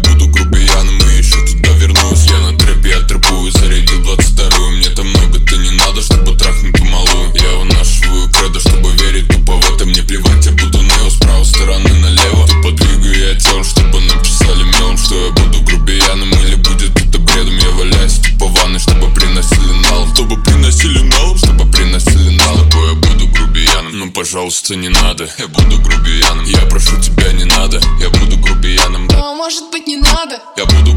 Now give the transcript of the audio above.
буду грубияном и еще туда вернусь. Я на трэпе, я трэпую, зарядил 22-ю. Мне там много-то не надо, чтобы трахнуть ту малую. Я вынашиваю кредо, чтобы верить тупо в это. Мне плевать, я буду нео с правой стороны налево. Тупо двигаю я телом, чтобы написали мелом, что я буду грубияном или будет это бредом. Я валяюсь тупо в ванной, чтобы приносили налом. Чтобы приносили налом, чтобы приносили налом. Я буду грубияном, ну пожалуйста не надо. Я буду грубияном, я прошу тебя не надо. Я буду грубияном, но может быть не надо. Я буду